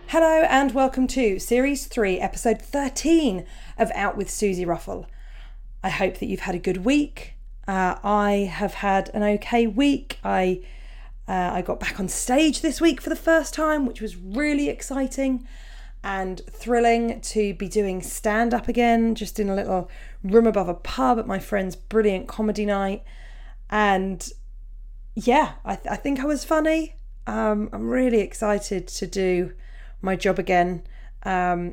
Hello and welcome to Series 3, Episode 13 of Out with Susie Ruffle. I hope that you've had a good week. I have had an okay week. I got back on stage this week for the first time, which was really exciting and thrilling to be doing stand-up again, just in a little room above a pub at my friend's brilliant comedy night. And yeah, I think I was funny. I'm really excited to do my job again, and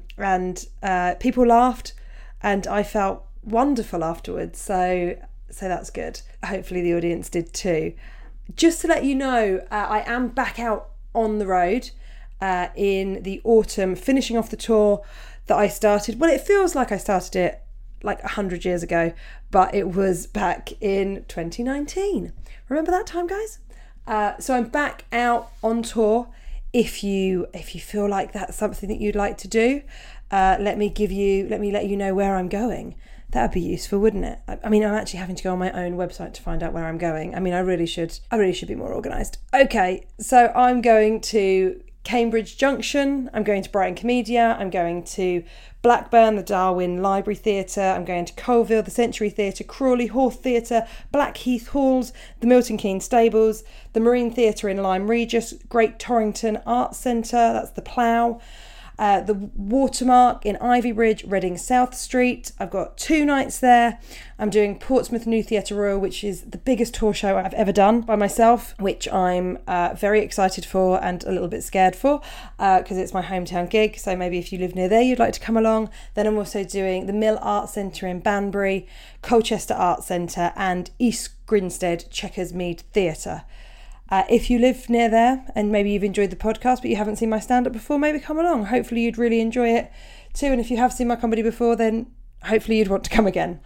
people laughed and I felt wonderful afterwards, so that's good. Hopefully the audience did too. Just to let you know, I am back out on the road in the autumn, finishing off the tour that I started. Well, it feels like I started it like 100 years ago, but it was back in 2019. Remember that time, guys? So I'm back out on tour. If you feel like that's something that you'd like to do, let me let you know where I'm going. That would be useful, wouldn't it? I mean, I'm actually having to go on my own website to find out where I'm going. I mean, I really should be more organised. Okay, so I'm going to Cambridge Junction, I'm going to Brighton Comedia, I'm going to Blackburn, the Darwin Library Theatre, I'm going to Colville, the Century Theatre, Crawley Hawth Theatre, Blackheath Halls, the Milton Keynes Stables, the Marine Theatre in Lyme Regis, Great Torrington Arts Centre, that's the Plough, the Watermark in Ivybridge, Reading South Street. I've got 2 nights there. I'm doing Portsmouth New Theatre Royal, which is the biggest tour show I've ever done by myself, which I'm very excited for and a little bit scared for because it's my hometown gig. So maybe if you live near there, you'd like to come along. Then I'm also doing the Mill Arts Centre in Banbury, Colchester Arts Centre and East Grinstead Chequers Mead Theatre. If you live near there and maybe you've enjoyed the podcast but you haven't seen my stand-up before, maybe come along. Hopefully you'd really enjoy it too. And if you have seen my comedy before, then hopefully you'd want to come again.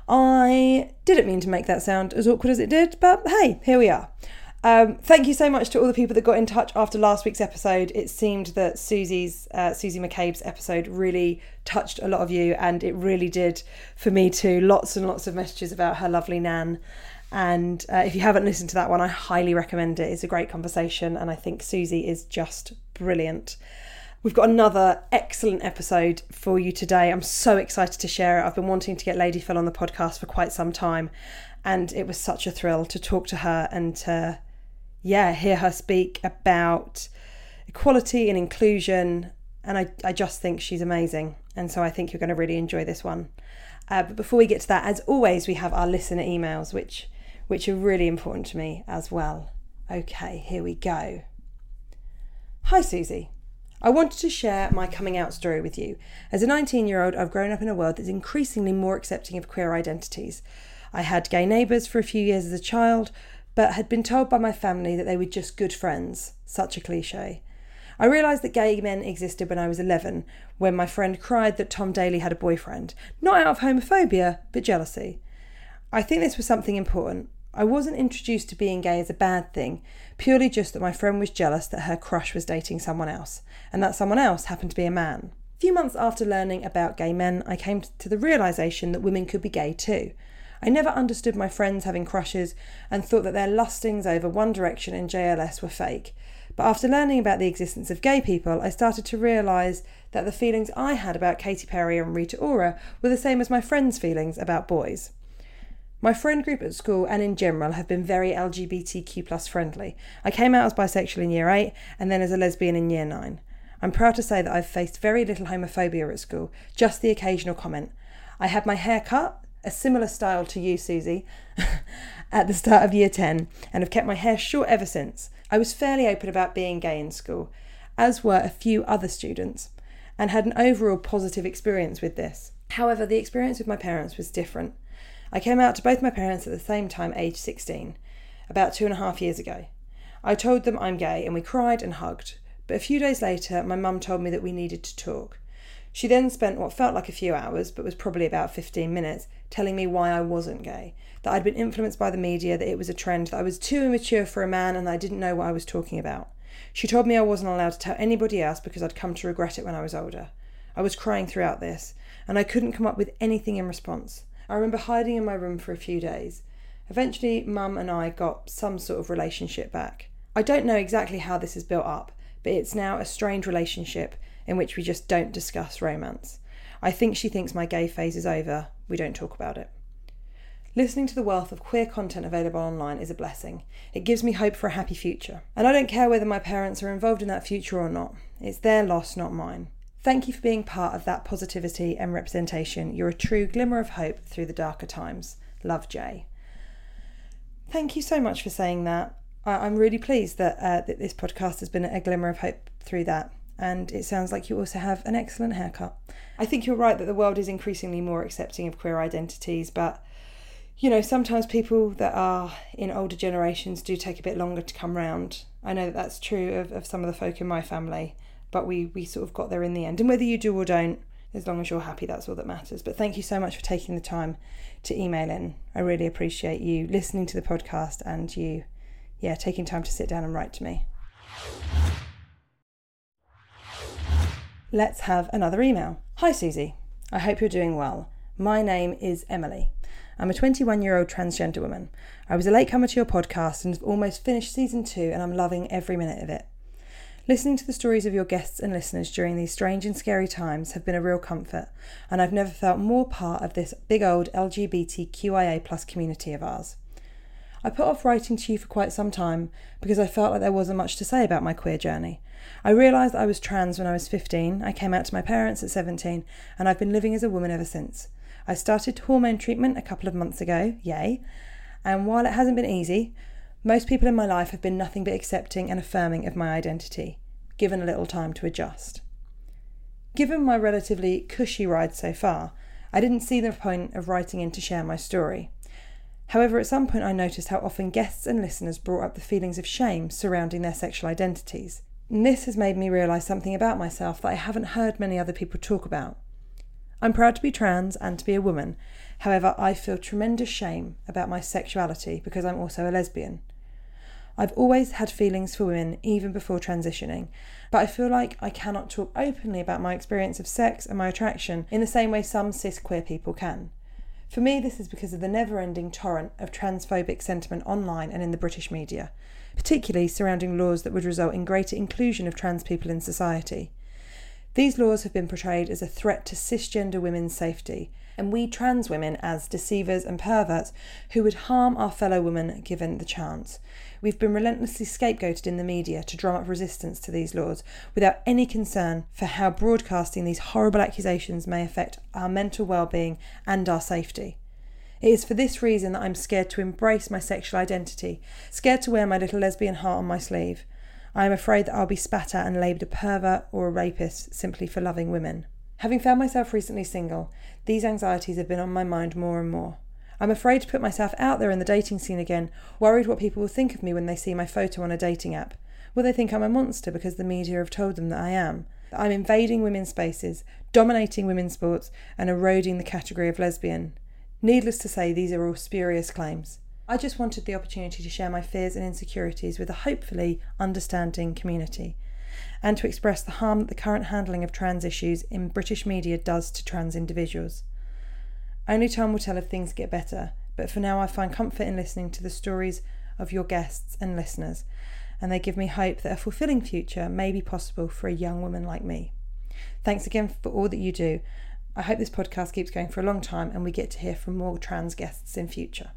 I didn't mean to make that sound as awkward as it did, but hey, here we are. Thank you so much to all the people that got in touch after last week's episode. It seemed that Susie McCabe's episode really touched a lot of you, and it really did for me too. Lots and lots of messages about her lovely nan. And if you haven't listened to that one, I highly recommend it. It's a great conversation and I think Susie is just brilliant. We've got another excellent episode for you today. I'm so excited to share it. I've been wanting to get Lady Phil on the podcast for quite some time and it was such a thrill to talk to her and to hear her speak about equality and inclusion, and I just think she's amazing, and so I think you're going to really enjoy this one. But before we get to that, as always, we have our listener emails, which are really important to me as well. Okay, here we go. Hi Susie. I wanted to share my coming out story with you. As a 19-year-old, I've grown up in a world that's increasingly more accepting of queer identities. I had gay neighbours for a few years as a child, but had been told by my family that they were just good friends. Such a cliche. I realised that gay men existed when I was 11, when my friend cried that Tom Daley had a boyfriend, not out of homophobia, but jealousy. I think this was something important. I wasn't introduced to being gay as a bad thing, purely just that my friend was jealous that her crush was dating someone else, and that someone else happened to be a man. A few months after learning about gay men, I came to the realisation that women could be gay too. I never understood my friends having crushes and thought that their lustings over One Direction and JLS were fake. But after learning about the existence of gay people, I started to realise that the feelings I had about Katy Perry and Rita Ora were the same as my friends' feelings about boys. My friend group at school and in general have been very LGBTQ+ friendly. I came out as bisexual in year 8 and then as a lesbian in year 9. I'm proud to say that I've faced very little homophobia at school, just the occasional comment. I had my hair cut, a similar style to you, Susie, at the start of year 10 and have kept my hair short ever since. I was fairly open about being gay in school, as were a few other students, and had an overall positive experience with this. However, the experience with my parents was different. I came out to both my parents at the same time, aged 16, about 2.5 years ago. I told them I'm gay and we cried and hugged, but a few days later my mum told me that we needed to talk. She then spent what felt like a few hours, but was probably about 15 minutes, telling me why I wasn't gay, that I'd been influenced by the media, that it was a trend, that I was too immature for a man and that I didn't know what I was talking about. She told me I wasn't allowed to tell anybody else because I'd come to regret it when I was older. I was crying throughout this, and I couldn't come up with anything in response. I remember hiding in my room for a few days. Eventually, Mum and I got some sort of relationship back. I don't know exactly how this is built up, but it's now a strained relationship, in which we just don't discuss romance. I think she thinks my gay phase is over. We don't talk about it. Listening to the wealth of queer content available online is a blessing. It gives me hope for a happy future. And I don't care whether my parents are involved in that future or not. It's their loss, not mine. Thank you for being part of that positivity and representation. You're a true glimmer of hope through the darker times. Love, Jay. Thank you so much for saying that. I'm really pleased that this podcast has been a glimmer of hope through that. And it sounds like you also have an excellent haircut. I think you're right that the world is increasingly more accepting of queer identities, but sometimes people that are in older generations do take a bit longer to come round. I know that that's true of some of the folk in my family, but we sort of got there in the end. And whether you do or don't, as long as you're happy, that's all that matters. But thank you so much for taking the time to email in. I really appreciate you listening to the podcast and you, taking time to sit down and write to me. Let's have another email. Hi Susie, I hope you're doing well. My name is Emily. I'm a 21-year-old transgender woman. I was a latecomer to your podcast and have almost finished season 2 and I'm loving every minute of it. Listening to the stories of your guests and listeners during these strange and scary times have been a real comfort, and I've never felt more part of this big old LGBTQIA+ community of ours. I put off writing to you for quite some time because I felt like there wasn't much to say about my queer journey. I realised I was trans when I was 15, I came out to my parents at 17, and I've been living as a woman ever since. I started hormone treatment a couple of months ago, yay, and while it hasn't been easy, most people in my life have been nothing but accepting and affirming of my identity, given a little time to adjust. Given my relatively cushy ride so far, I didn't see the point of writing in to share my story. However, at some point I noticed how often guests and listeners brought up the feelings of shame surrounding their sexual identities. And this has made me realise something about myself that I haven't heard many other people talk about. I'm proud to be trans and to be a woman. However, I feel tremendous shame about my sexuality because I'm also a lesbian. I've always had feelings for women even before transitioning, but I feel like I cannot talk openly about my experience of sex and my attraction in the same way some cis queer people can. For me, this is because of the never-ending torrent of transphobic sentiment online and in the British media, particularly surrounding laws that would result in greater inclusion of trans people in society. These laws have been portrayed as a threat to cisgender women's safety, and we trans women as deceivers and perverts who would harm our fellow women given the chance. We've been relentlessly scapegoated in the media to drum up resistance to these laws without any concern for how broadcasting these horrible accusations may affect our mental well-being and our safety. It is for this reason that I'm scared to embrace my sexual identity, scared to wear my little lesbian heart on my sleeve. I am afraid that I'll be spat at and labelled a pervert or a rapist simply for loving women. Having found myself recently single, these anxieties have been on my mind more and more. I'm afraid to put myself out there in the dating scene again, worried what people will think of me when they see my photo on a dating app. Will they think I'm a monster because the media have told them that I am? That I'm invading women's spaces, dominating women's sports, and eroding the category of lesbian? Needless to say, these are all spurious claims. I just wanted the opportunity to share my fears and insecurities with a hopefully understanding community, and to express the harm that the current handling of trans issues in British media does to trans individuals. Only time will tell if things get better, but for now I find comfort in listening to the stories of your guests and listeners, and they give me hope that a fulfilling future may be possible for a young woman like me. Thanks again for all that you do. I hope this podcast keeps going for a long time and we get to hear from more trans guests in future.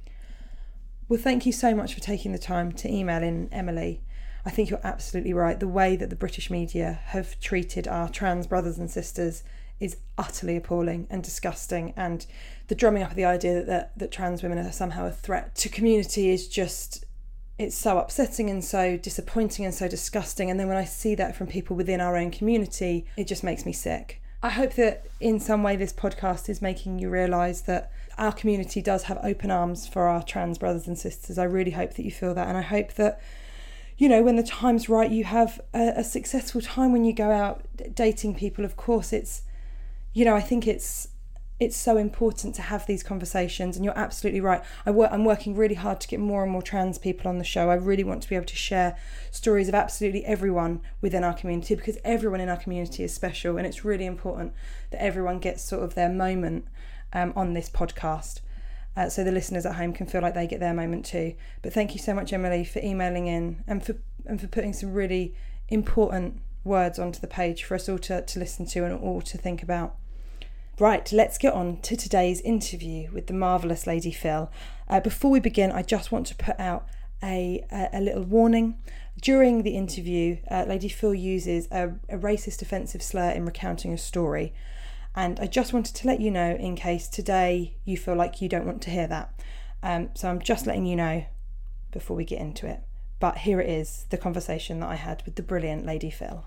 Well, thank you so much for taking the time to email in, Emily. I think you're absolutely right. The way that the British media have treated our trans brothers and sisters is utterly appalling and disgusting, and the drumming up of the idea that trans women are somehow a threat to community is just, it's so upsetting and so disappointing and so disgusting. And then when I see that from people within our own community, it just makes me sick. I hope that in some way this podcast is making you realise that our community does have open arms for our trans brothers and sisters. I really hope that you feel that, and I hope that, you know, when the time's right, you have a successful time when you go out dating people. Of course, it's, you know, I think it's so important to have these conversations, and you're absolutely right. I'm working really hard to get more and more trans people on the show. I really want to be able to share stories of absolutely everyone within our community, because everyone in our community is special, and it's really important that everyone gets sort of their moment on this podcast, so the listeners at home can feel like they get their moment too. But thank you so much, Emily, for emailing in and for putting some really important words onto the page for us all to listen to and all to think about. Right, let's get on to today's interview with the marvellous Lady Phyll. Before we begin, I just want to put out a little warning. During the interview, Lady Phyll uses a racist offensive slur in recounting a story. And I just wanted to let you know in case today you feel like you don't want to hear that. So I'm just letting you know before we get into it. But here it is, the conversation that I had with the brilliant Lady Phyll.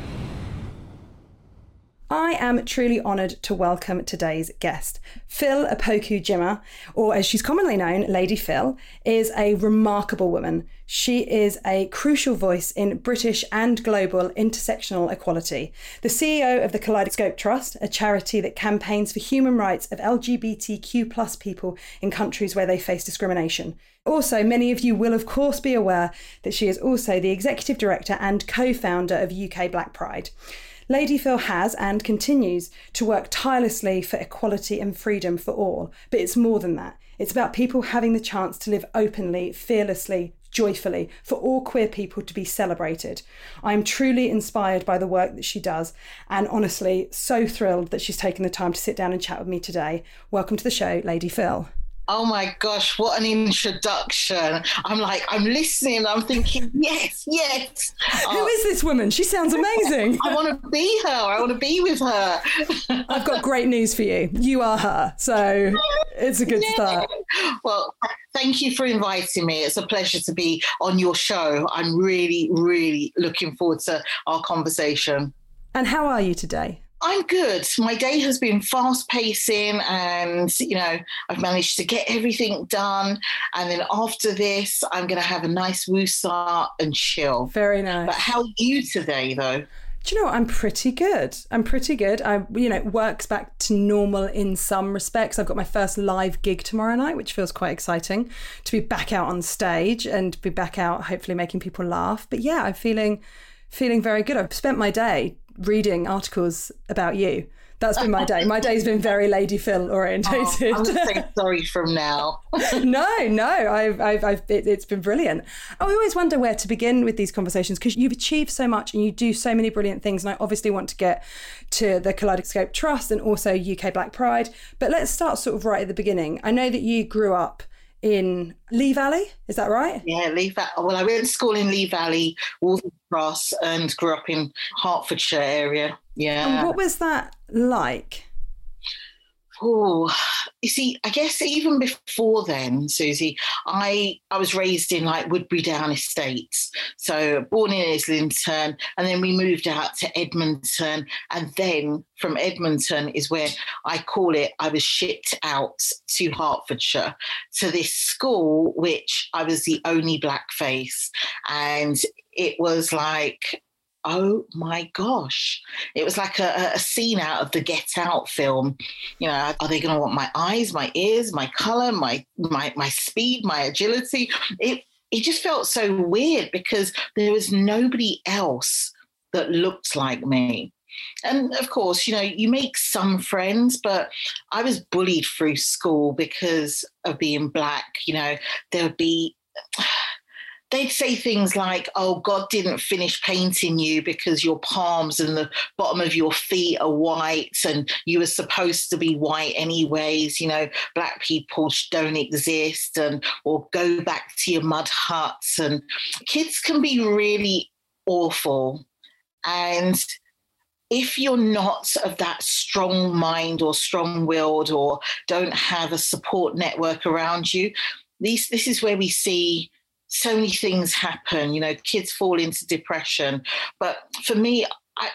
I am truly honoured to welcome today's guest. Phyll Opoku-Gyimah, or as she's commonly known, Lady Phyll, is a remarkable woman. She is a crucial voice in British and global intersectional equality. The CEO of the Kaleidoscope Trust, a charity that campaigns for human rights of LGBTQ+ people in countries where they face discrimination. Also, many of you will of course be aware that she is also the executive director and co-founder of UK Black Pride. Lady Phyll has and continues to work tirelessly for equality and freedom for all, but it's more than that. It's about people having the chance to live openly, fearlessly, joyfully, for all queer people to be celebrated. I am truly inspired by the work that she does, and honestly, so thrilled that she's taken the time to sit down and chat with me today. Welcome to the show, Lady Phyll. Oh my gosh, what an introduction. I'm listening, I'm thinking, yes. Who is this woman? She sounds amazing. I want to be her. I want to be with her. I've got great news for you. You are her. So it's a good start. Well, thank you for inviting me. It's a pleasure to be on your show. I'm really, really looking forward to our conversation. And how are you today? I'm good. My day has been fast pacing and, I've managed to get everything done. And then after this, I'm going to have a nice woosah and chill. Very nice. But how are you today, though? Do you know what? I'm pretty good. Work's back to normal in some respects. I've got my first live gig tomorrow night, which feels quite exciting to be back out on stage and be back out, hopefully making people laugh. But yeah, I'm feeling very good. I've spent my day reading articles about you. That's been my day. My day's been very Lady Phyll orientated. I'm going to say sorry from now. No, it's been brilliant. I always wonder where to begin with these conversations because you've achieved so much and you do so many brilliant things. And I obviously want to get to the Kaleidoscope Trust and also UK Black Pride. But let's start sort of right at the beginning. I know that you grew up in Lee Valley, is that right? Yeah, Lee Valley. Well, I went to school in Lee Valley, Waltham Cross, and grew up in Hertfordshire area. Yeah. And what was that like? Oh, you see, I guess even before then, Susie, I was raised in like Woodbury Down Estates. So born in Islington, and then we moved out to Edmonton. And then from Edmonton is where I was shipped out to Hertfordshire to this school, which I was the only black face. And it was like, oh my gosh. It was like a scene out of the Get Out film. Are they going to want my eyes, my ears, my colour, my speed, my agility? It just felt so weird because there was nobody else that looked like me. And of course, you make some friends, but I was bullied through school because of being black. There would be... They'd say things like, oh, God didn't finish painting you because your palms and the bottom of your feet are white and you were supposed to be white anyways. Black people don't exist or go back to your mud huts. And kids can be really awful. And if you're not of that strong mind or strong-willed or don't have a support network around you, this is where we see so many things happen. Kids fall into depression. But for me,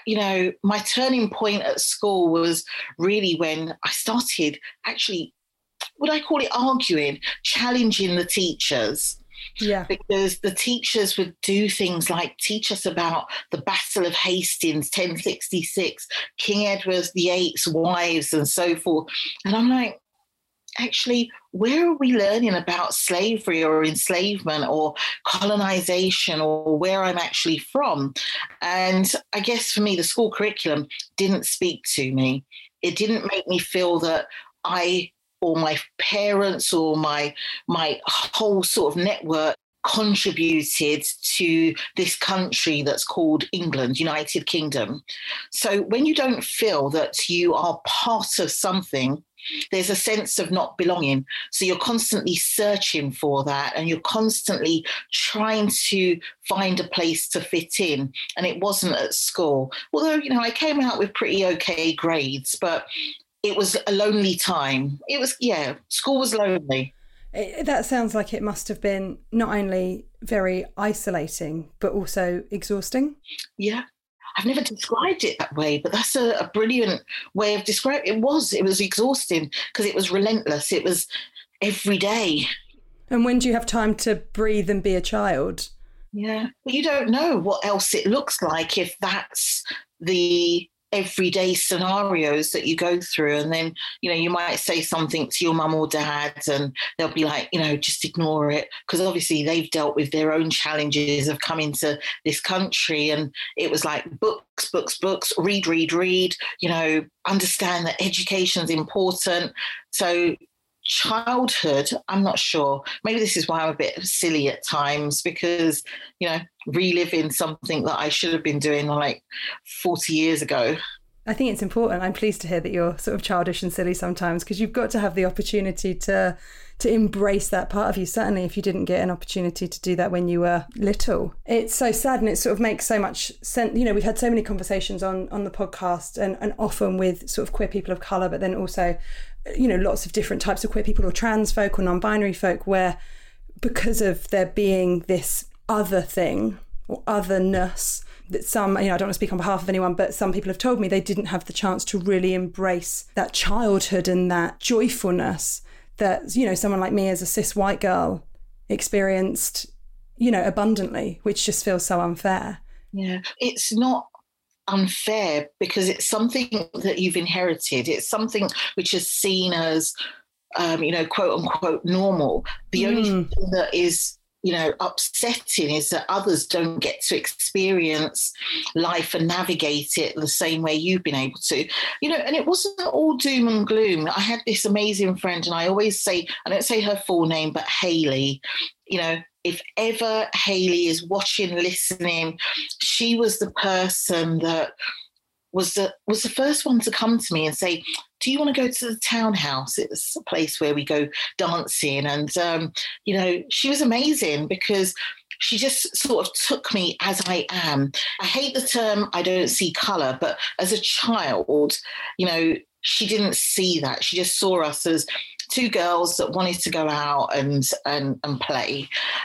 my turning point at school was really when I started actually, would I call it arguing, challenging the teachers. Yeah. Because the teachers would do things like teach us about the Battle of Hastings, 1066, King Edward VIII's wives and so forth. And I'm like, actually, where are we learning about slavery or enslavement or colonization or where I'm actually from? And I guess for me, the school curriculum didn't speak to me. It didn't make me feel that I or my parents or my whole sort of network contributed to this country that's called England, United Kingdom. So when you don't feel that you are part of something, there's a sense of not belonging. So you're constantly searching for that, and you're constantly trying to find a place to fit in. And it wasn't at school. Although, you know, I came out with pretty okay grades, but it was a lonely time. It was, school was lonely. That sounds like it must have been not only very isolating, but also exhausting. Yeah. I've never described it that way, but that's a brilliant way of describing it. It was exhausting because it was relentless. It was every day. And when do you have time to breathe and be a child? Yeah. But you don't know what else it looks like if that's the everyday scenarios that you go through. And then, you know, you might say something to your mum or dad and they'll be like, you know, just ignore it, because obviously they've dealt with their own challenges of coming to this country. And it was like books, read, you know, understand that education's important. So childhood, I'm not sure. Maybe this is why I'm a bit silly at times, because, you know, reliving something that I should have been doing like 40 years ago. I think it's important. I'm pleased to hear that you're sort of childish and silly sometimes, because you've got to have the opportunity to embrace that part of you, certainly if you didn't get an opportunity to do that when you were little. It's so sad, and it sort of makes so much sense. You know, we've had so many conversations on the podcast and often with sort of queer people of colour, but then also, you know, lots of different types of queer people or trans folk or non-binary folk, where because of there being this other thing or otherness that some, you know, I don't want to speak on behalf of anyone, but some people have told me they didn't have the chance to really embrace that childhood and that joyfulness that, you know, someone like me as a cis white girl experienced, you know, abundantly, which just feels so unfair. Yeah, it's not unfair because it's something that you've inherited. It's something which is seen as, you know, quote unquote normal. The only thing that is, you know, upsetting is that others don't get to experience life and navigate it the same way you've been able to, you know. And it wasn't all doom and gloom. I had this amazing friend, and I always say, I don't say her full name, but Hayley, you know, if ever Hayley is watching, listening, she was the person that was the first one to come to me and say, do you want to go to the townhouse? It's a place where we go dancing. And, you know, she was amazing because she just sort of took me as I am. I hate the term I don't see colour, but as a child, you know, she didn't see that. She just saw us as two girls that wanted to go out and play.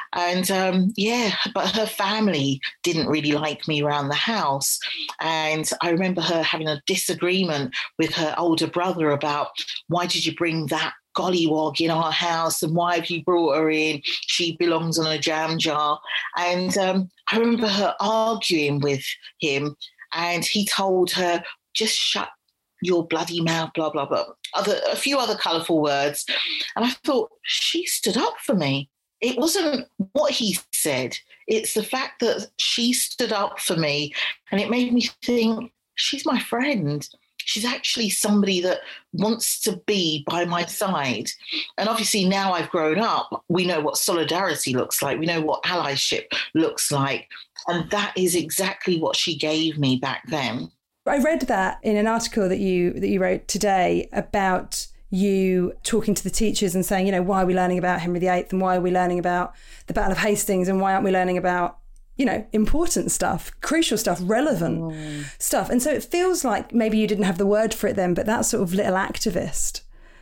And but her family didn't really like me around the house. And I remember her having a disagreement with her older brother about, why did you bring that gollywog in our house and why have you brought her in? She belongs on a jam jar. And I remember her arguing with him, and he told her, just shut your bloody mouth, blah, blah, blah. A few other colourful words. And I thought, she stood up for me. It wasn't what he said. It's the fact that she stood up for me. And it made me think, she's my friend. She's actually somebody that wants to be by my side. And obviously now I've grown up, we know what solidarity looks like. We know what allyship looks like. And that is exactly what she gave me back then. I read that in an article that you wrote today about you talking to the teachers and saying, you know, why are we learning about Henry VIII and why are we learning about the Battle of Hastings and why aren't we learning about, you know, important stuff, crucial stuff, relevant stuff. And so it feels like maybe you didn't have the word for it then, but that sort of little activist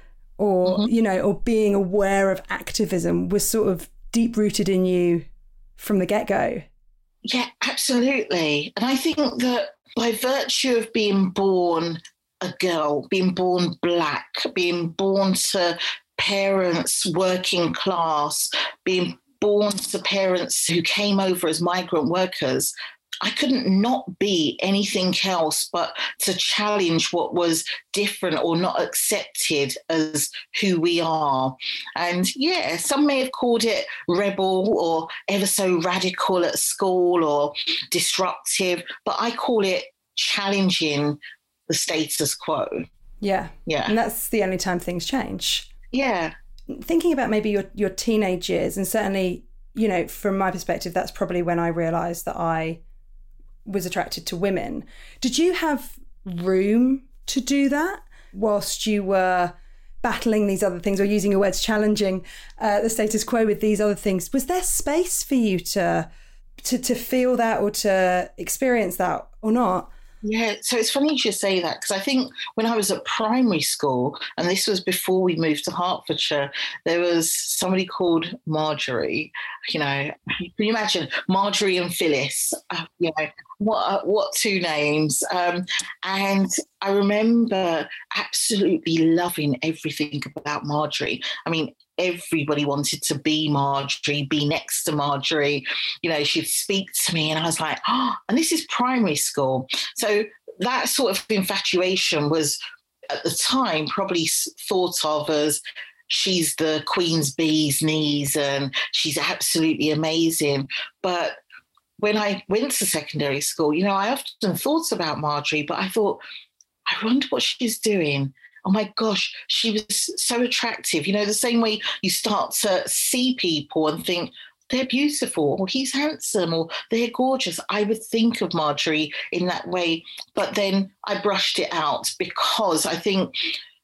or, you know, or being aware of activism was sort of deep rooted in you from the get-go. Yeah, absolutely. And I think that by virtue of being born a girl, being born black, being born to parents working class, being born to parents who came over as migrant workers, I couldn't not be anything else but to challenge what was different or not accepted as who we are. And yeah, some may have called it rebel or ever so radical at school or disruptive, but I call it challenging the status quo. Yeah. Yeah. And that's the only time things change. Yeah. Thinking about maybe your teenage years, and certainly you know, from my perspective, that's probably when I realised that I was attracted to women. Did you have room to do that whilst you were battling these other things, or using your words, challenging the status quo with these other things? Was there space for you to feel that or to experience that or not? Yeah, so it's funny you should say that, because I think when I was at primary school, and this was before we moved to Hertfordshire, there was somebody called Marjorie. You know, can you imagine Marjorie and Phyllis? You know, what two names? And I remember absolutely loving everything about Marjorie. I mean, everybody wanted to be Marjorie, be next to Marjorie. You know, she'd speak to me and I was like, oh, and this is primary school. So that sort of infatuation was at the time probably thought of as she's the Queen's bee's knees and she's absolutely amazing. But when I went to secondary school, you know, I often thought about Marjorie, but I thought, I wonder what she's doing. Oh my gosh, she was so attractive. You know, the same way you start to see people and think they're beautiful, or he's handsome, or they're gorgeous. I would think of Marjorie in that way. But then I brushed it out, because I think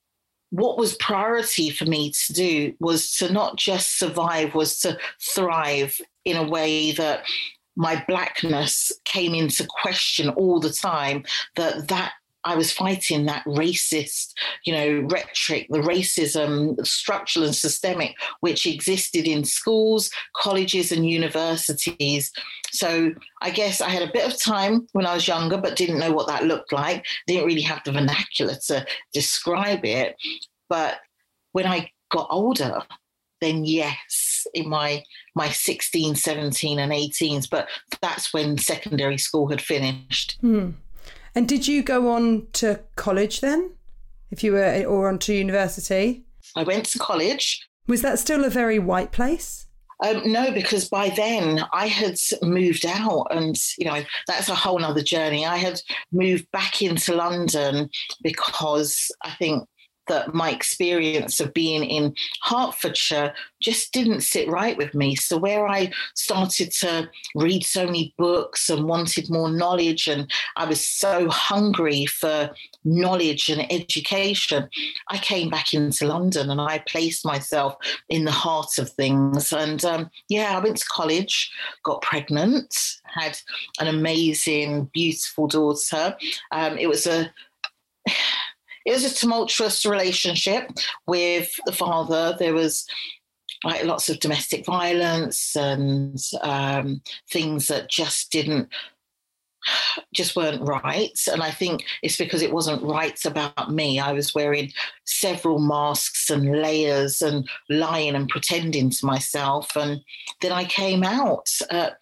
what was priority for me to do was to not just survive, was to thrive in a way that my blackness came into question all the time, that I was fighting that racist, you know, rhetoric, the racism, structural and systemic, which existed in schools, colleges and universities. So I guess I had a bit of time when I was younger, but didn't know what that looked like. Didn't really have the vernacular to describe it. But when I got older, then yes, in my 16, 17 and 18s, but that's when secondary school had finished. And did you go on to college then, if you were, or on to university? I went to college. Was that still a very white place? No, because by then I had moved out, and, you know, that's a whole nother journey. I had moved back into London because I think that my experience of being in Hertfordshire just didn't sit right with me. So where I started to read so many books and wanted more knowledge, and I was so hungry for knowledge and education, I came back into London and I placed myself in the heart of things. And I went to college, got pregnant, had an amazing, beautiful daughter. It was a tumultuous relationship with the father. There was like lots of domestic violence and things that just weren't right. And I think it's because it wasn't right about me. I was wearing several masks and layers and lying and pretending to myself. And then I came out at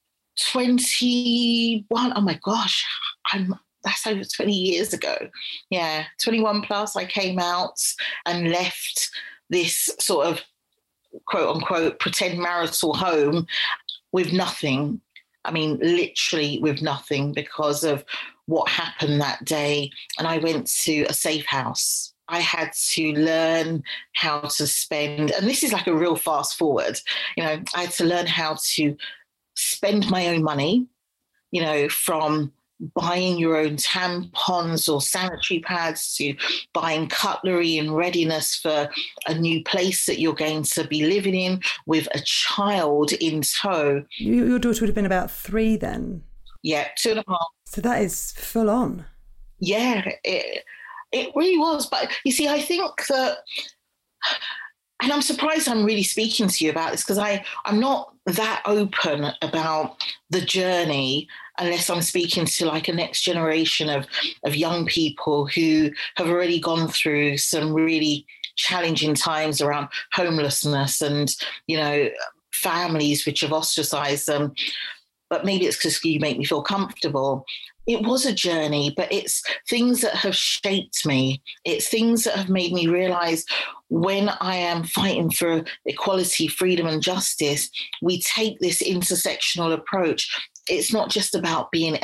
21. Oh my gosh, that's over 20 years ago. Yeah, 21 plus, I came out and left this sort of quote unquote pretend marital home with nothing. I mean, literally with nothing, because of what happened that day. And I went to a safe house. I had to learn how to spend, and this is like a real fast forward, you know, I had to learn how to spend my own money, you know, from buying your own tampons or sanitary pads to buying cutlery in readiness for a new place that you're going to be living in with a child in tow. Your daughter would have been about 3 then? Yeah, 2.5. So that is full on. Yeah, it really was. But you see, I think that, and I'm surprised I'm really speaking to you about this, because I'm not that open about the journey unless I'm speaking to like a next generation of young people who have already gone through some really challenging times around homelessness and, you know, families which have ostracized them. But maybe it's because you make me feel comfortable. It was a journey, but it's things that have shaped me. It's things that have made me realize when I am fighting for equality, freedom and justice, we take this intersectional approach It's not just about being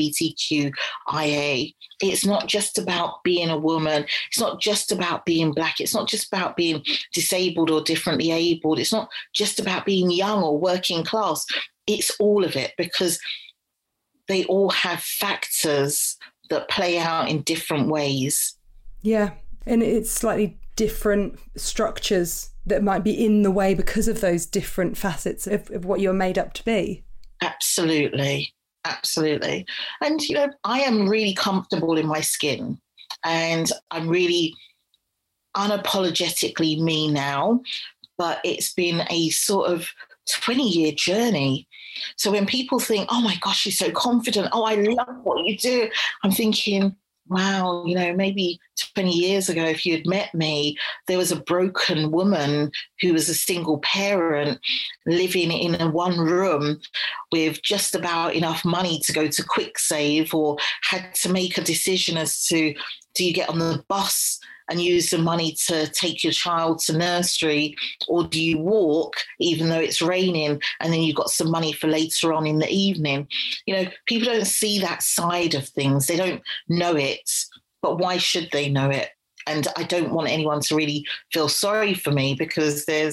LGBTQIA. It's not just about being a woman. It's not just about being Black. It's not just about being disabled or differently abled. It's not just about being young or working class. It's all of it, because they all have factors that play out in different ways. Yeah, and it's slightly different structures that might be in the way because of those different facets of what you're made up to be. Absolutely. Absolutely. And, you know, I am really comfortable in my skin, and I'm really unapologetically me now, but it's been a sort of 20-year journey. So when people think, oh my gosh, you're so confident, oh, I love what you do, I'm thinking, wow, you know, maybe 20 years ago, if you had met me, there was a broken woman who was a single parent living in a one room with just about enough money to go to Quick Save, or had to make a decision as to, do you get on the bus and use the money to take your child to nursery, or do you walk even though it's raining and then you've got some money for later on in the evening? You know, people don't see that side of things. They don't know it, but why should they know it? And I don't want anyone to really feel sorry for me, because there's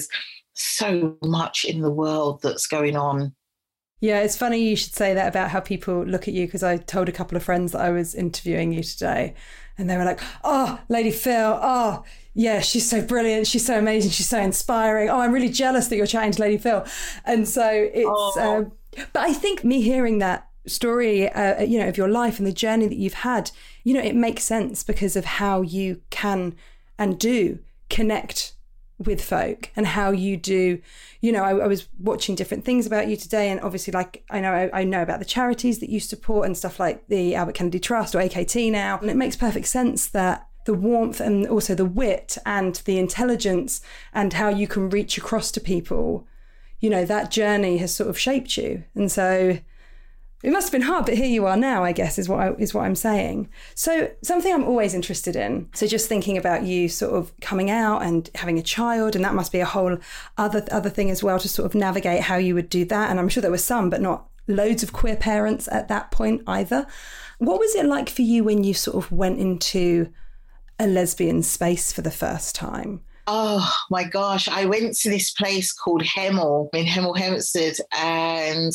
so much in the world that's going on. Yeah, it's funny you should say that about how people look at you, because I told a couple of friends that I was interviewing you today, and they were like, oh, Lady Phyll, oh, yeah, she's so brilliant, she's so amazing, she's so inspiring. Oh, I'm really jealous that you're chatting to Lady Phyll. And so it's, but I think me hearing that story, you know, of your life and the journey that you've had, you know, it makes sense because of how you can and do connect with folk, and how you do, you know, I was watching different things about you today, and obviously, like, I know about the charities that you support and stuff like the Albert Kennedy Trust or AKT now, and it makes perfect sense that the warmth and also the wit and the intelligence and how you can reach across to people, you know, that journey has sort of shaped you. And so it must have been hard, but here you are now, I guess, is what I'm saying. So something I'm always interested in. So just thinking about you sort of coming out and having a child, and that must be a whole other thing as well, to sort of navigate how you would do that. And I'm sure there were some, but not loads of queer parents at that point either. What was it like for you when you sort of went into a lesbian space for the first time? Oh my gosh, I went to this place called Hemel in Hemel Hempstead, and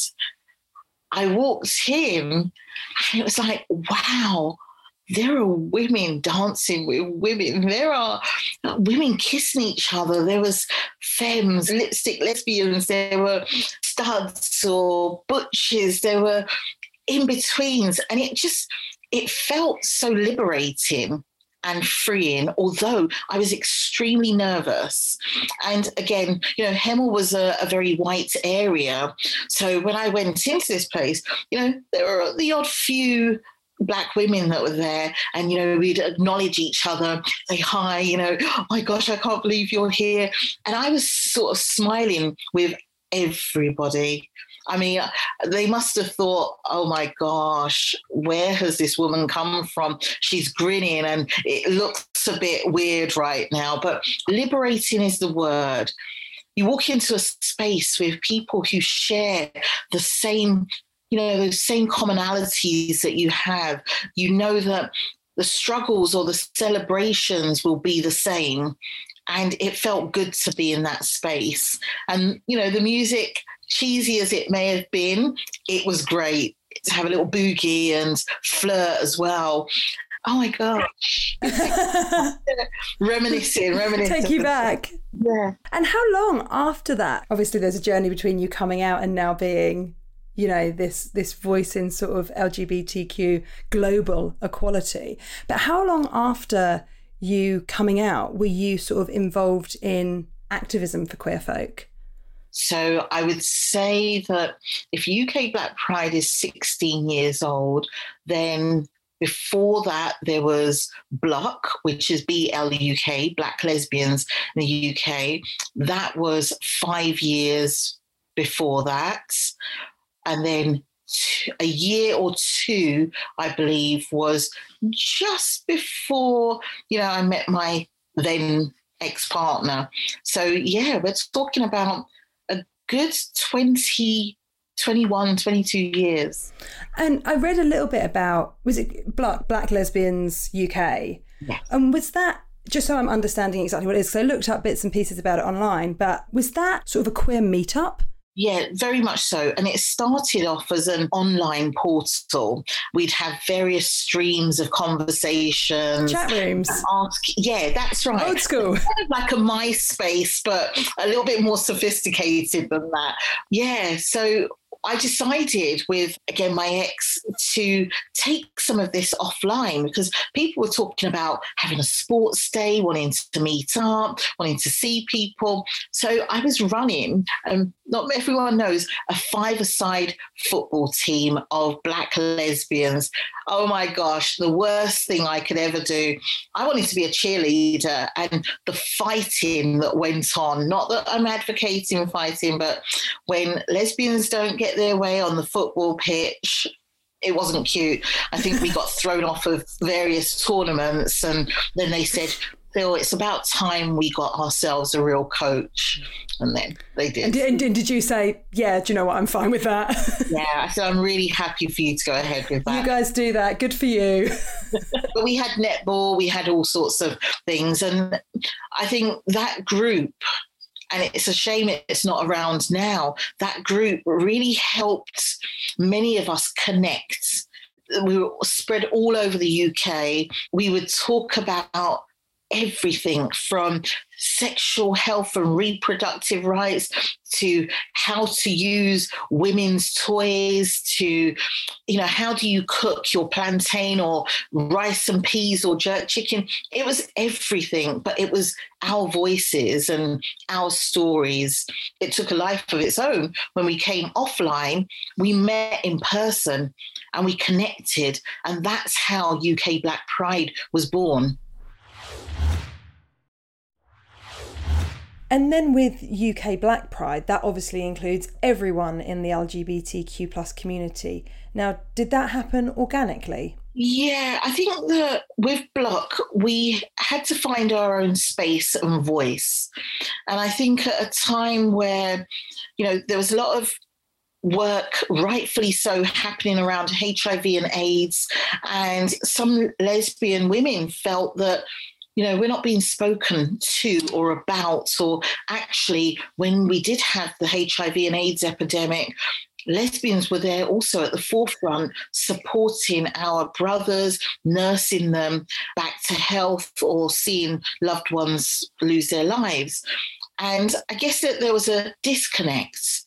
I walked in and it was like, wow, there are women dancing with women. There are women kissing each other. There was femmes, lipstick lesbians. There were studs or butches. There were in-betweens. And it felt so liberating and freeing, although I was extremely nervous. And again, you know, Hemel was a very white area. So when I went into this place, you know, there were the odd few Black women that were there, and, you know, we'd acknowledge each other, say hi, you know, oh my gosh, I can't believe you're here. And I was sort of smiling with everybody. I mean, they must have thought, oh my gosh, where has this woman come from? She's grinning and it looks a bit weird right now, but liberating is the word. You walk into a space with people who share the same, you know, those same commonalities that you have. You know that the struggles or the celebrations will be the same. And it felt good to be in that space. And, you know, the music, cheesy as it may have been, it was great to have a little boogie and flirt as well. Oh my gosh. Reminiscing. Take you back. Yeah. And how long after that? Obviously, there's a journey between you coming out and now being, you know, this voice in sort of LGBTQ global equality. But how long after you coming out were you sort of involved in activism for queer folk? So I would say that if UK Black Pride is 16 years old, then before that there was BLUK, which is BLUK, Black Lesbians in the UK. That was 5 years before that. And then a year or two, I believe, was just before, you know, I met my then ex-partner. So yeah, we're talking about a good 20 21, 22 years. And I read a little bit about, was it Black Lesbians UK? Yes. And was that, just so I'm understanding exactly what it is, because I looked up bits and pieces about it online, but was that sort of a queer meetup? Yeah, very much so. And it started off as an online portal. We'd have various streams of conversations. Chat rooms. Yeah, that's right. Old school. Kind of like a MySpace, but a little bit more sophisticated than that. Yeah, so I decided with, again, my ex to take some of this offline because people were talking about having a sports day, wanting to meet up, wanting to see people. So I was running, not everyone knows, a five-a-side football team of Black lesbians. Oh my gosh, the worst thing I could ever do. I wanted to be a cheerleader, and the fighting that went on, not that I'm advocating fighting, but when lesbians don't get their way on the football pitch, it wasn't cute. I think we got thrown off of various tournaments, and then they said, Phil, it's about time we got ourselves a real coach. And then they did. And did you say, yeah, do you know what, I'm fine with that? Yeah, I said, I'm really happy for you to go ahead with that. You guys do that. Good for you. But we had netball, we had all sorts of things. And I think that group, and it's a shame it's not around now, that group really helped many of us connect. We were spread all over the UK. We would talk about everything from sexual health and reproductive rights to how to use women's toys to, how do you cook your plantain or rice and peas or jerk chicken? It was everything, but it was our voices and our stories. It took a life of its own. When we came offline, we met in person and we connected, and that's how UK Black Pride was born. And then with UK Black Pride, that obviously includes everyone in the LGBTQ plus community. Now, did that happen organically? Yeah, I think that with Block, we had to find our own space and voice. And I think at a time where, there was a lot of work, rightfully so, happening around HIV and AIDS, and some lesbian women felt that we're not being spoken to or about, or actually when we did have the HIV and AIDS epidemic, lesbians were there also at the forefront, supporting our brothers, nursing them back to health or seeing loved ones lose their lives. And I guess that there was a disconnect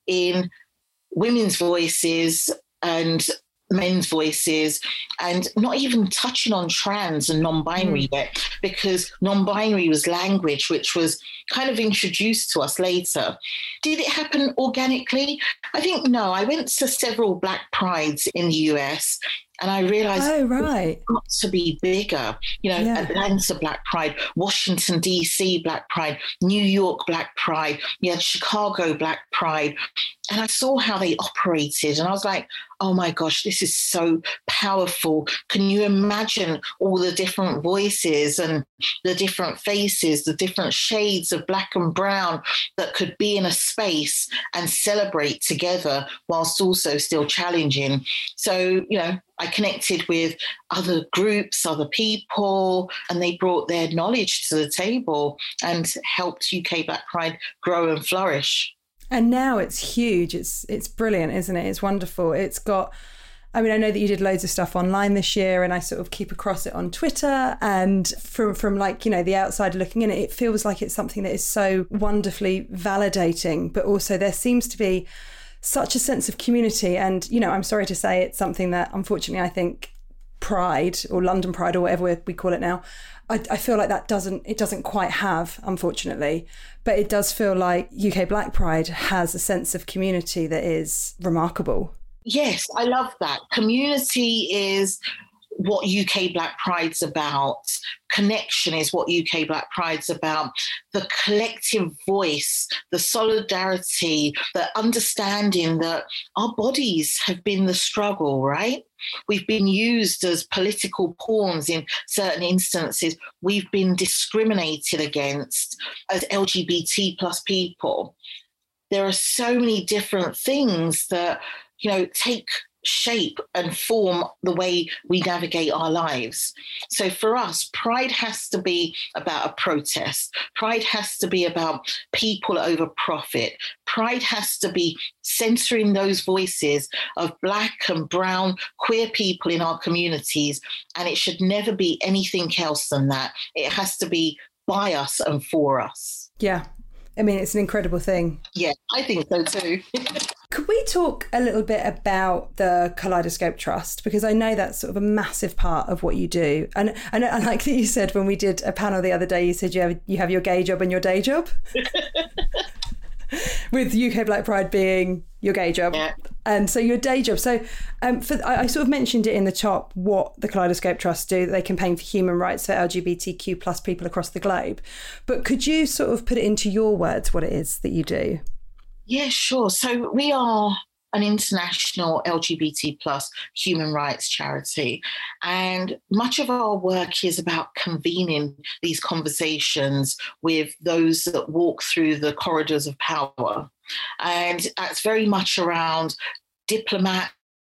in women's voices and men's voices, and not even touching on trans and non-binary yet, because non-binary was language which was kind of introduced to us later. Did it happen organically? I think no. I went to several Black Prides in the US, and I realised it's got to be bigger. Atlanta Black Pride, Washington, D.C. Black Pride, New York Black Pride, Chicago Black Pride. And I saw how they operated, and I was like, oh my gosh, this is so powerful. Can you imagine all the different voices and the different faces, the different shades of black and brown that could be in a space and celebrate together whilst also still challenging? So, I connected with other groups, other people, and they brought their knowledge to the table and helped UK Black Pride grow and flourish. And now it's huge. It's brilliant, isn't it? It's wonderful. It's got, I know that you did loads of stuff online this year, and I sort of keep across it on Twitter, and from like, the outsider looking in, it feels like it's something that is so wonderfully validating, but also there seems to be such a sense of community. And, I'm sorry to say, it's something that unfortunately I think Pride or London Pride or whatever we call it now, I feel like it doesn't quite have, unfortunately, but it does feel like UK Black Pride has a sense of community that is remarkable. Yes, I love that. Community is what UK Black Pride's about. Connection is what UK Black Pride's about. The collective voice, the solidarity, the understanding that our bodies have been the struggle, right? We've been used as political pawns in certain instances. We've been discriminated against as LGBT plus people. there are so many different things that, take shape and form the way we navigate our lives. So for us, pride has to be about a protest. Pride has to be about people over profit. Pride has to be censoring those voices of Black and brown queer people in our communities. And it should never be anything else than that. It has to be by us and for us. Yeah. I mean, it's an incredible thing. Yeah, I think so too. Could we talk a little bit about the Kaleidoscope Trust? Because I know that's sort of a massive part of what you do. And I like that you said when we did a panel the other day, you said you have your gay job and your day job. With UK Black Pride being your gay job. Yeah. So your day job. So I sort of mentioned it in the top, what the Kaleidoscope Trust do. They campaign for human rights for LGBTQ plus people across the globe. But could you sort of put it into your words what it is that you do? Yeah, sure. So we are an international LGBT plus human rights charity. And much of our work is about convening these conversations with those that walk through the corridors of power. And that's very much around diplomats,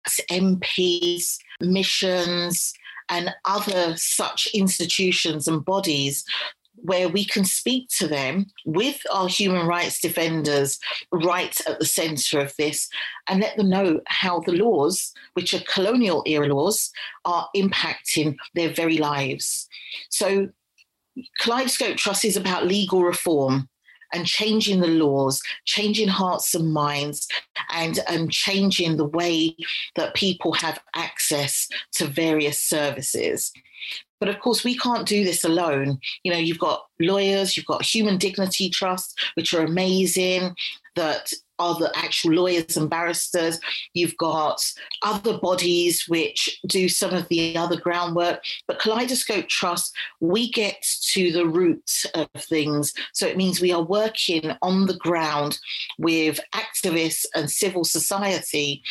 MPs, missions, and other such institutions and bodies where we can speak to them with our human rights defenders right at the centre of this and let them know how the laws, which are colonial era laws, are impacting their very lives. So Kaleidoscope Trust is about legal reform and changing the laws, changing hearts and minds, and changing the way that people have access to various services. But of course, we can't do this alone. You've got lawyers, you've got Human Dignity Trust, which are amazing, that are the actual lawyers and barristers. You've got other bodies which do some of the other groundwork. But Kaleidoscope Trust, we get to the root of things. So it means we are working on the ground with activists and civil society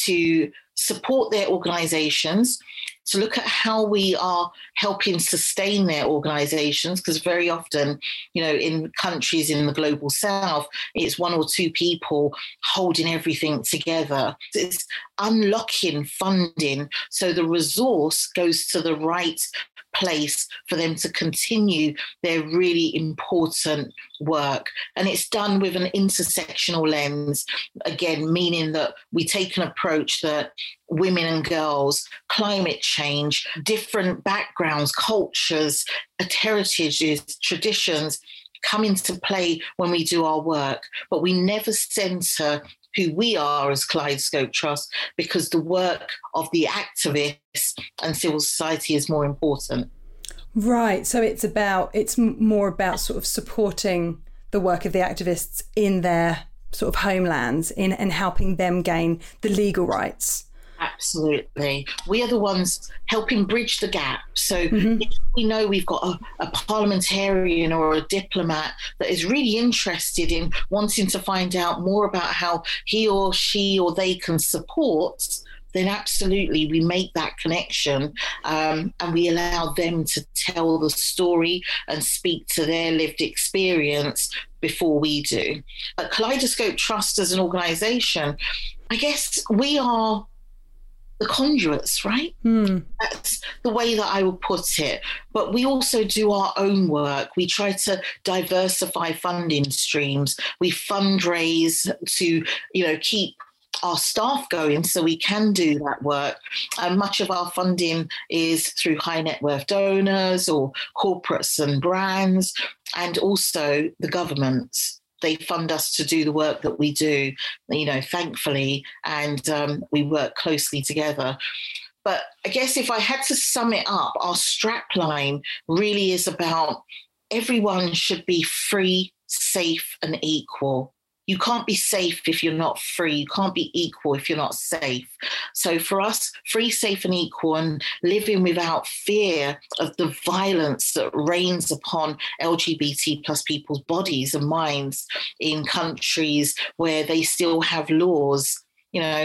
to support their organisations, to look at how we are helping sustain their organisations, because very often, in countries in the global south, it's one or two people holding everything together. It's unlocking funding so the resource goes to the right place for them to continue their really important work. And it's done with an intersectional lens, again, meaning that we take an approach that women and girls, climate change, different backgrounds, cultures, heritages, traditions come into play when we do our work, but we never censor who we are as Kaleidoscope Trust, because the work of the activists and civil society is more important. Right. So it's more about sort of supporting the work of the activists in their sort of homelands and helping them gain the legal rights. Absolutely. We are the ones helping bridge the gap. So if we know we've got a parliamentarian or a diplomat that is really interested in wanting to find out more about how he or she or they can support, then absolutely we make that connection and we allow them to tell the story and speak to their lived experience before we do. But Kaleidoscope Trust as an organisation, I guess we are the conduits, right? That's the way that I would put it. But we also do our own work. We try to diversify funding streams. We fundraise to, keep our staff going so we can do that work. Much of our funding is through high net worth donors or corporates and brands, and also the government. They fund us to do the work that we do, thankfully, and we work closely together. But I guess if I had to sum it up, our strapline really is about everyone should be free, safe, and equal. You can't be safe if you're not free. You can't be equal if you're not safe. So for us, free, safe, and equal, and living without fear of the violence that reigns upon LGBT plus people's bodies and minds in countries where they still have laws,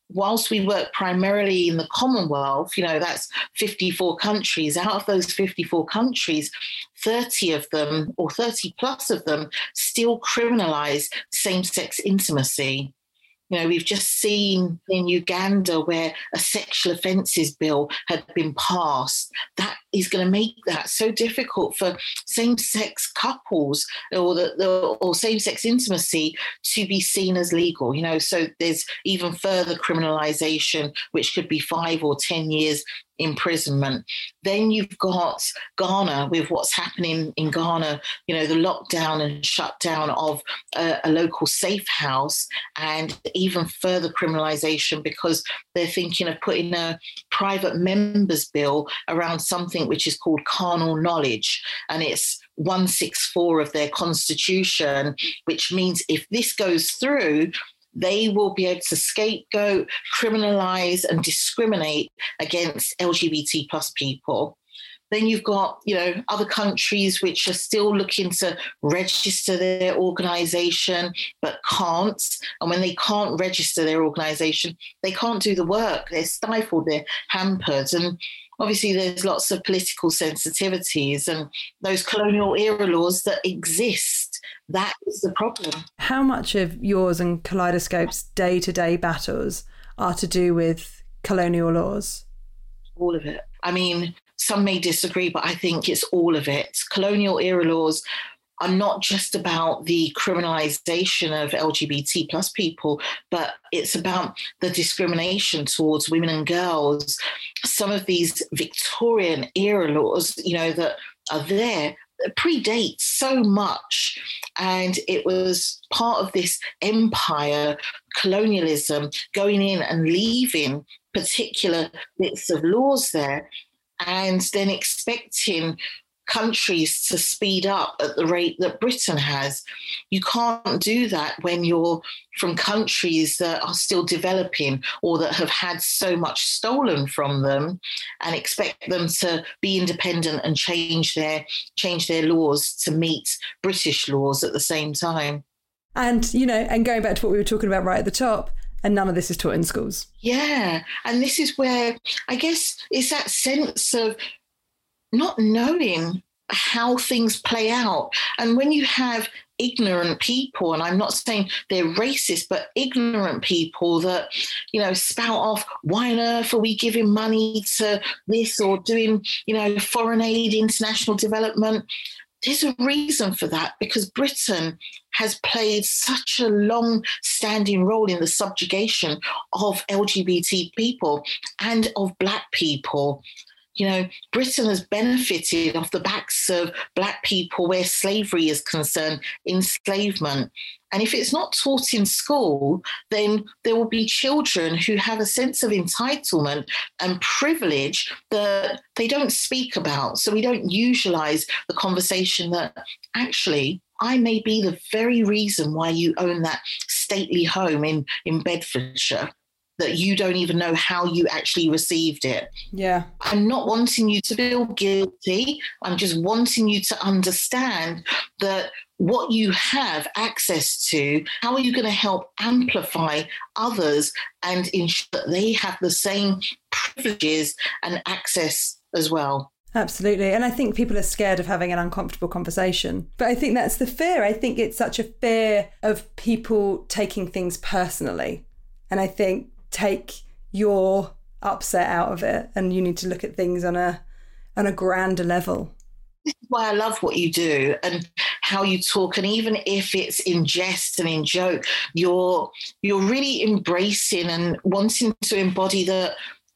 whilst we work primarily in the Commonwealth, that's 54 countries. Out of those 54 countries, 30 of them, or 30 plus of them, still criminalize same-sex intimacy. We've just seen in Uganda where a sexual offences bill had been passed. That is going to make that so difficult for same-sex couples or same-sex intimacy to be seen as legal. So there's even further criminalisation, which could be 5 or 10 years imprisonment. Then you've got Ghana with what's happening in Ghana, the lockdown and shutdown of a local safe house, and even further criminalisation because they're thinking of putting a private members bill around something which is called carnal knowledge. And it's 164 of their constitution, which means if this goes through, they will be able to scapegoat, criminalise and discriminate against LGBT plus people. Then you've got, other countries which are still looking to register their organisation but can't. And when they can't register their organisation, they can't do the work. They're stifled, they're hampered. And obviously there's lots of political sensitivities and those colonial era laws that exist. That is the problem. How much of yours and Kaleidoscope's day-to-day battles are to do with colonial laws? All of it. I mean, some may disagree, but I think it's all of it. Colonial era laws are not just about the criminalisation of LGBT plus people, but it's about the discrimination towards women and girls. Some of these Victorian era laws, that are there, predates so much, and it was part of this empire colonialism going in and leaving particular bits of laws there, and then expecting countries to speed up at the rate that Britain has. You can't do that when you're from countries that are still developing or that have had so much stolen from them and expect them to be independent and change their laws to meet British laws at the same time. And, and going back to what we were talking about right at the top, and none of this is taught in schools. Yeah. And this is where I guess it's that sense of not knowing how things play out. And when you have ignorant people, and I'm not saying they're racist, but ignorant people that, spout off, why on earth are we giving money to this or doing, foreign aid, international development? There's a reason for that, because Britain has played such a long-standing role in the subjugation of LGBT people and of Black people. Britain has benefited off the backs of Black people where slavery is concerned, enslavement. And if it's not taught in school, then there will be children who have a sense of entitlement and privilege that they don't speak about. So we don't usualize the conversation that actually I may be the very reason why you own that stately home in Bedfordshire, that you don't even know how you actually received it. Yeah. I'm not wanting you to feel guilty. I'm just wanting you to understand that what you have access to, how are you going to help amplify others and ensure that they have the same privileges and access as well? Absolutely. And I think people are scared of having an uncomfortable conversation. But I think that's the fear. I think it's such a fear of people taking things personally. And I think take your upset out of it and you need to look at things on a grander level. This is why I love what you do and how you talk. And even if it's in jest and in joke, you're really embracing and wanting to embody that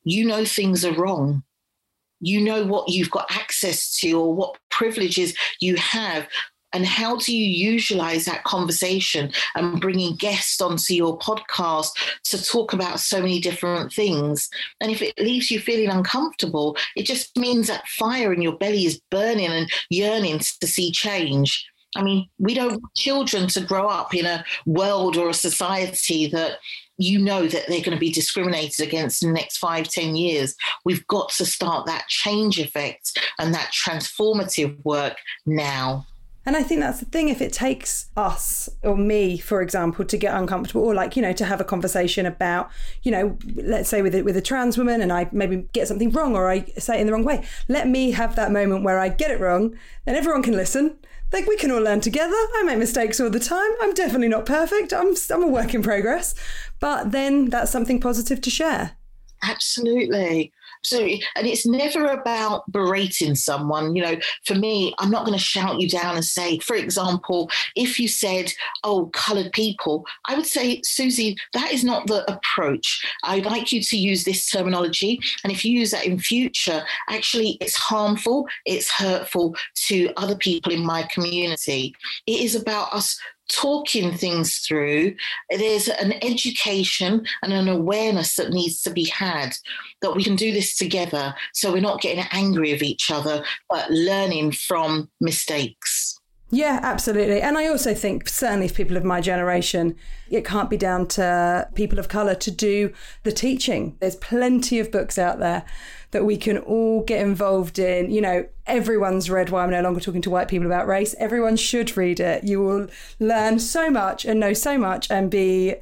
things are wrong. You know what you've got access to or what privileges you have. And how do you usualize that conversation and bringing guests onto your podcast to talk about so many different things? And if it leaves you feeling uncomfortable, it just means that fire in your belly is burning and yearning to see change. I mean, we don't want children to grow up in a world or a society that that they're going to be discriminated against in the next 5-10 years. We've got to start that change effect and that transformative work now. And I think that's the thing. If it takes us or me, for example, to get uncomfortable, or like, to have a conversation about, let's say with a trans woman, and I maybe get something wrong or I say it in the wrong way, let me have that moment where I get it wrong and everyone can listen. Like, we can all learn together. I make mistakes all the time. I'm definitely not perfect. I'm a work in progress. But then that's something positive to share. Absolutely. Absolutely. And it's never about berating someone. For me, I'm not going to shout you down and say, for example, if you said, oh, coloured people, I would say, Susie, that is not the approach. I'd like you to use this terminology. And if you use that in future, actually, it's harmful, it's hurtful to other people in my community. It is about us talking things through. There's an education and an awareness that needs to be had, that we can do this together, so we're not getting angry with each other, but learning from mistakes. Yeah, absolutely. And I also think, certainly for people of my generation, it can't be down to people of colour to do the teaching. There's plenty of books out there that we can all get involved in. Everyone's read Why I'm No Longer Talking to White People About Race. Everyone should read it. You will learn so much and know so much and be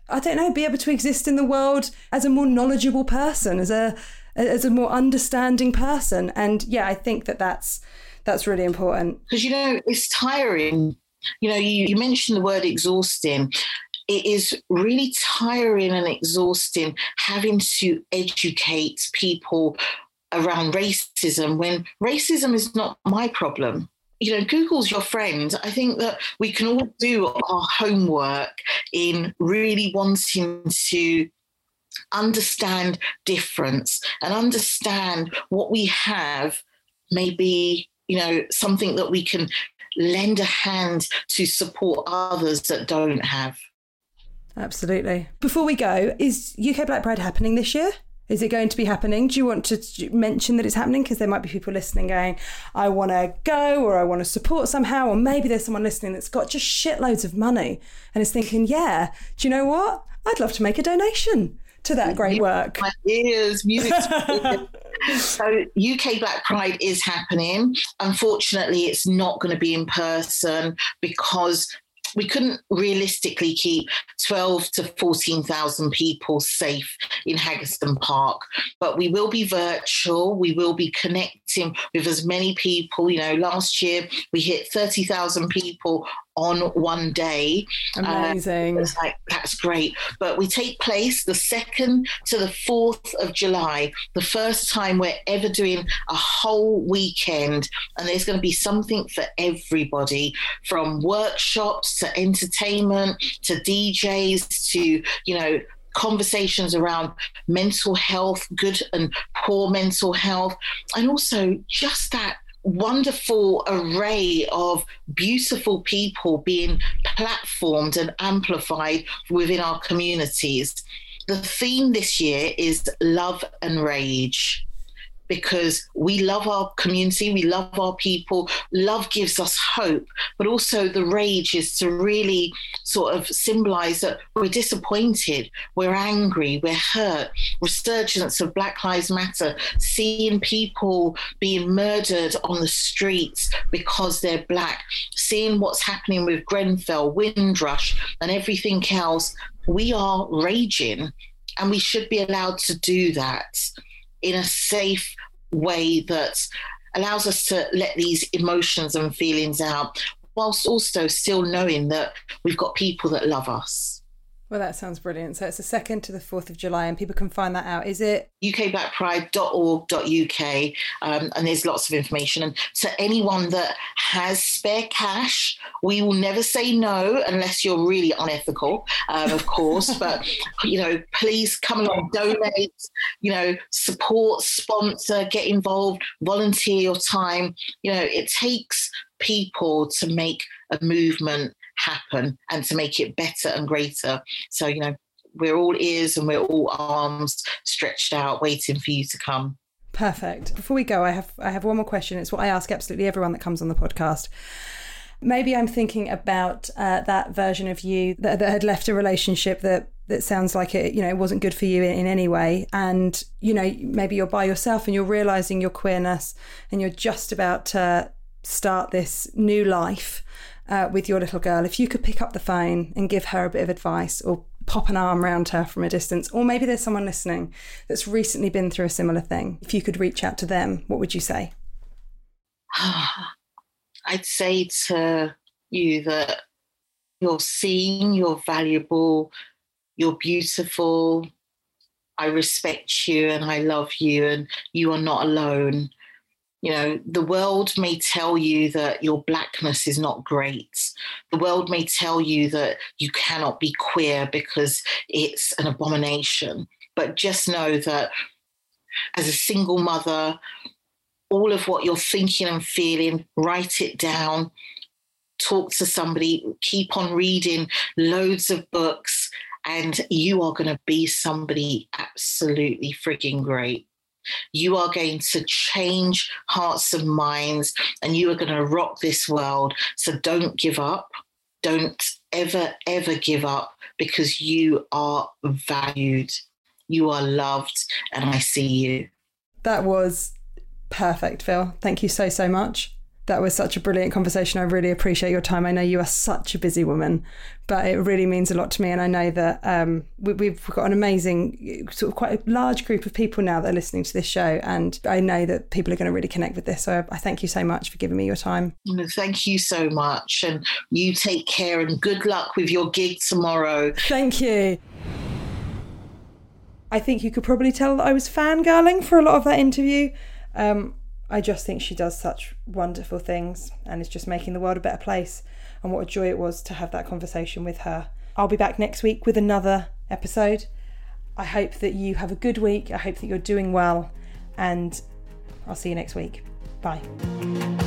able to exist in the world as a more knowledgeable person, as a more understanding person. And yeah, I think that's really important. Because, it's tiring. You mentioned the word exhausting. It is really tiring and exhausting having to educate people around racism when racism is not my problem. Google's your friend. I think that we can all do our homework in really wanting to understand difference and understand what we have, maybe, something that we can lend a hand to support others that don't have. Absolutely. Before we go, is UK Black Pride happening this year? Is it going to be happening? Do you want to mention that it's happening? Because there might be people listening going, I want to go, or I want to support somehow. Or maybe there's someone listening that's got just shitloads of money and is thinking, yeah, do you know what? I'd love to make a donation to that great work. Ideas, music. So UK Black Pride is happening. Unfortunately, it's not going to be in person because we couldn't realistically keep 12 to 14,000 people safe in Haggerston Park, but we will be virtual. We will be connecting with as many people. Last year we hit 30,000 people on one day. Amazing. It's like, that's great. But we take place the 2nd to the 4th of July, the first time we're ever doing a whole weekend. And there's going to be something for everybody, from workshops to entertainment to DJs to, conversations around mental health, good and poor mental health, and also just that wonderful array of beautiful people being platformed and amplified within our communities. The theme this year is love and rage, because we love our community, we love our people. Love gives us hope, but also the rage is to really sort of symbolize that we're disappointed, we're angry, we're hurt. Resurgence of Black Lives Matter, seeing people being murdered on the streets because they're Black, seeing what's happening with Grenfell, Windrush, and everything else. We are raging, and we should be allowed to do that in a safe way that allows us to let these emotions and feelings out, whilst also still knowing that we've got people that love us. Well, that sounds brilliant. So it's the 2nd to the 4th of July, and people can find that out. Is it ukblackpride.org.uk? And there's lots of information. And to anyone that has spare cash, we will never say no unless you're really unethical, of course. But, please come along, donate, support, sponsor, get involved, volunteer your time. It takes people to make a movement happen and to make it better and greater. So, we're all ears and we're all arms stretched out, waiting for you to come. Perfect. Before we go, I have one more question. It's what I ask absolutely everyone that comes on the podcast. Maybe I'm thinking about that version of you that had left a relationship that sounds like it wasn't good for you in any way. And, maybe you're by yourself and you're realising your queerness and you're just about to start this new life with your little girl, if you could pick up the phone and give her a bit of advice, or pop an arm around her from a distance, or maybe there's someone listening that's recently been through a similar thing, if you could reach out to them, what would you say? I'd say to you that you're seen, you're valuable, you're beautiful. I respect you and I love you, and you are not alone. You know, the world may tell you that your blackness is not great. The world may tell you that you cannot be queer because it's an abomination. But just know that as a single mother, all of what you're thinking and feeling, write it down, talk to somebody, keep on reading loads of books, and you are going to be somebody absolutely frigging great. You are going to change hearts and minds, and you are going to rock this world. So don't give up. Don't ever, ever give up, because you are valued. You are loved, and I see you. That was perfect, Phil. Thank you so, so much. That was such a brilliant conversation. I really appreciate your time. I know you are such a busy woman, but it really means a lot to me. And I know that we've got an amazing, sort of quite a large group of people now that are listening to this show. And I know that people are going to really connect with this. So I thank you so much for giving me your time. Thank you so much. And you take care, and good luck with your gig tomorrow. Thank you. I think you could probably tell that I was fangirling for a lot of that interview. I just think she does such wonderful things, and is just making the world a better place. And what a joy it was to have that conversation with her. I'll be back next week with another episode. I hope that you have a good week. I hope that you're doing well, and I'll see you next week. Bye.